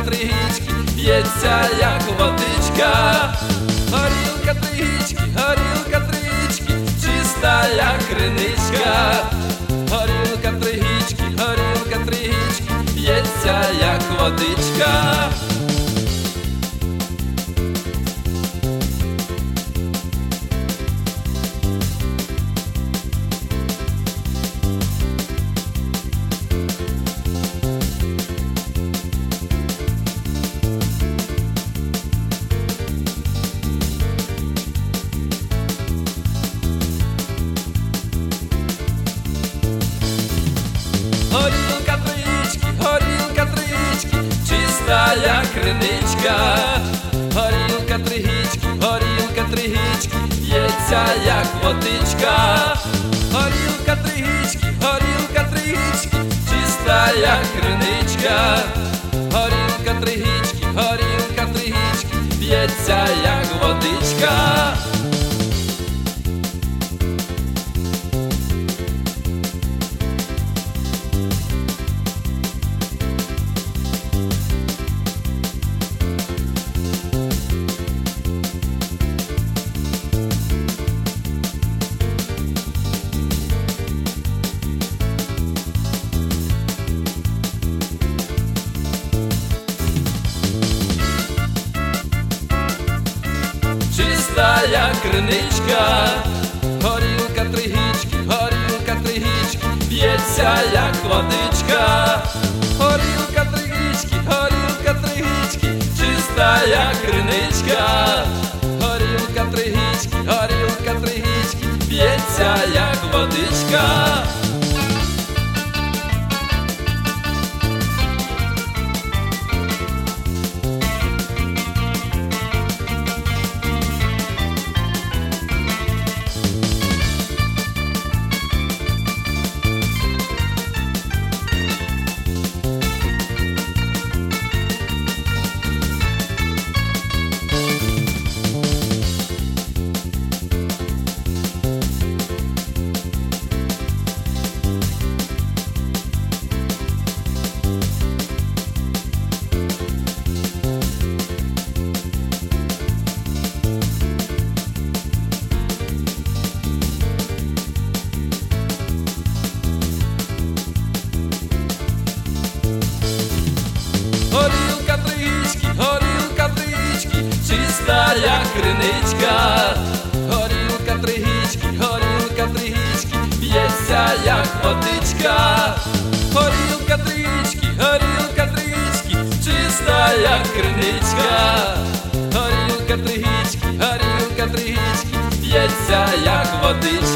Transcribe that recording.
тригічки, б'ється, як водичка. Горілка тригічки, горілка тригічки, чиста, як криничка. Горілка тригічки, горілка тригічки, б'ється, як водичка. Горілка трички, горілка трички, чиста, як криничка. Горілка тригічки, горілка тригічки, б'ється, як водичка. Горілка тригічки, горілка тригічки, чиста, як криничка. Горілка тригічки, горілка тригічки, б'ється, як водичка. Чиста, як криничка. Горілка тригічки, горілка тригічки, б'ється, як водичка. Горілка тригічки, горілка тригічки, чиста, як криничка. Горілка тригічки, горілка тригічки, б'ється, як водичка. Горілка трички, горілка трички, чиста, як криничка. Горілка тригічки, горілка тригічки, б'ється, як водичка. Горілка трички, горілка трички, чиста, як криничка. Горілка тригічки, горілка тригічки, б'ється, як водичка.